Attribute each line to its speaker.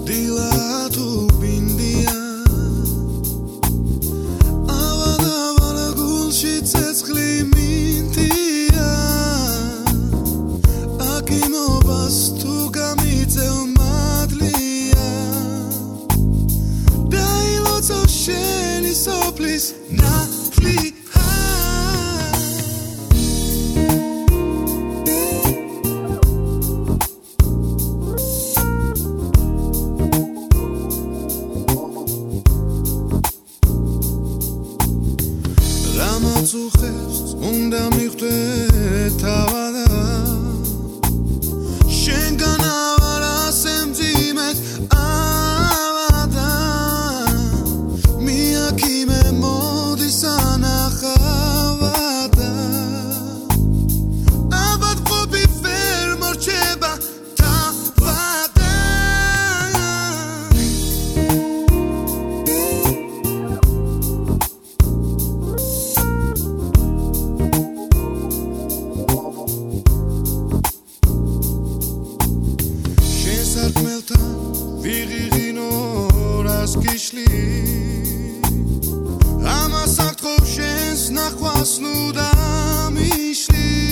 Speaker 1: დილა თუ ბინდია ავადავარ გულში ცეცხლი მინდია აკიმობას თუ გამიწევ მადლია დაილოცო შენი სოფლის ნათლია უხებს უნდა მიხვდე თავადა შენგან ავარ ასე მძიმედ ავადა მიაქიმე მოდი სანახავადა ავადმყოფი ვერ მორჩება თავადა სარკმელთან ვიღიღინო რას გიშლი ამას აკთხოვ შენს ნახვას ნუ დამიშლი